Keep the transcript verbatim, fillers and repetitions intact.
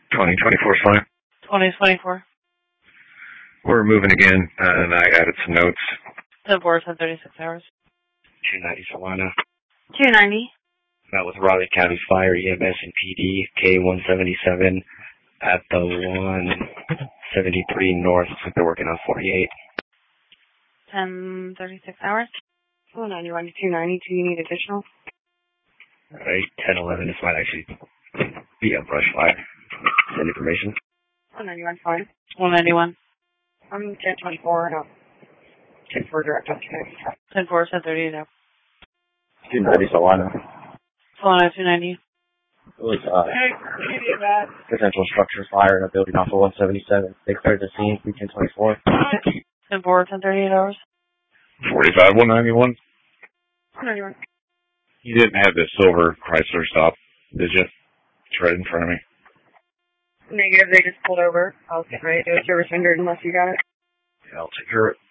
twenty twenty-four is fine. twenty twenty-four. We're moving again, uh, and I added some notes. ten four, ten thirty-six hours. two ninety Solana. two ninety. Met with Raleigh County Fire, E M S, and P D, K one seventy-seven at the one seventy-three North. Looks like they're working on forty-eight. ten thirty-six hours. one ninety-one to two ninety. Do you need additional? Alright, ten eleven. This might actually be a brush fire. Send information. one ninety-one, fine. one ninety-one. I'm ten twenty-four, no. ten four direct on connect. ten four, ten thirty, no. two ninety Solana. Solana, two ninety. It was, uh, potential structure fire in a building off of one seventy-seven. They cleared the scene, ten twenty-four. ten four, ten thirty-eight hours. forty-five, one ninety-one. one ninety-one. You didn't have the silver Chrysler stop, did you? It's right in front of me. Negative, they just pulled over. I'll get ready to do a service rendered unless you got it. Yeah, I'll take care of it.